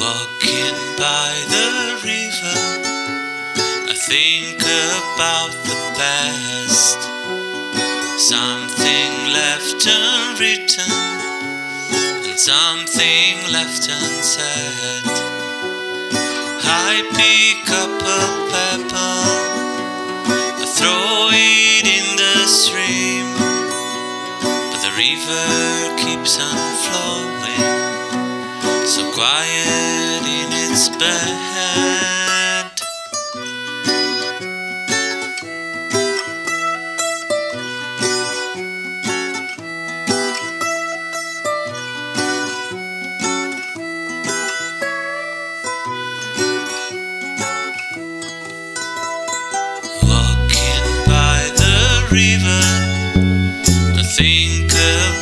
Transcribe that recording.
Walking by the river, I think about the past. Something left unwritten and something left unsaid. I pick up a pebble, I throw it in the stream, but the river keeps on flowing, so quiet in its bed. Walking by the river, I think